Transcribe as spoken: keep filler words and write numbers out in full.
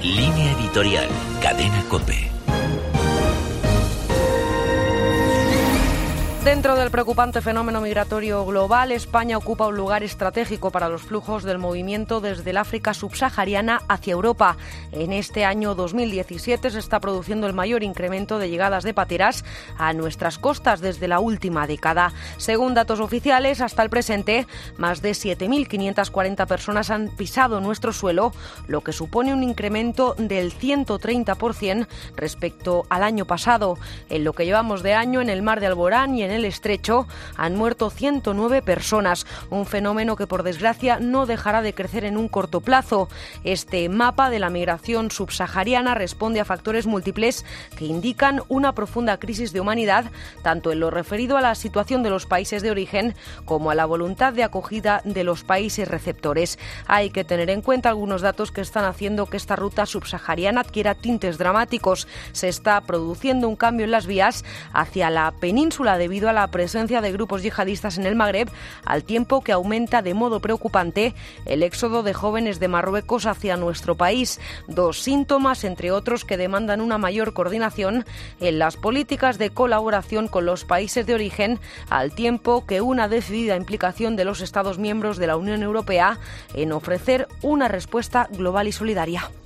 Línea editorial, Cadena COPE. Dentro del preocupante fenómeno migratorio global, España ocupa un lugar estratégico para los flujos del movimiento desde el África subsahariana hacia Europa. En este año dos mil diecisiete se está produciendo el mayor incremento de llegadas de pateras a nuestras costas desde la última década. Según datos oficiales, hasta el presente, más de siete mil quinientas cuarenta personas han pisado nuestro suelo, lo que supone un incremento del ciento treinta por ciento respecto al año pasado. En lo que llevamos de año, en el mar de Alborán y en el Estrecho han muerto ciento nueve personas, un fenómeno que por desgracia no dejará de crecer en un corto plazo. Este mapa de la migración subsahariana responde a factores múltiples que indican una profunda crisis de humanidad, tanto en lo referido a la situación de los países de origen como a la voluntad de acogida de los países receptores. Hay que tener en cuenta algunos datos que están haciendo que esta ruta subsahariana adquiera tintes dramáticos. Se está produciendo un cambio en las vías hacia la península debido a la presencia de grupos yihadistas en el Magreb, al tiempo que aumenta de modo preocupante el éxodo de jóvenes de Marruecos hacia nuestro país. Dos síntomas, entre otros, que demandan una mayor coordinación en las políticas de colaboración con los países de origen, al tiempo que una decidida implicación de los Estados miembros de la Unión Europea en ofrecer una respuesta global y solidaria.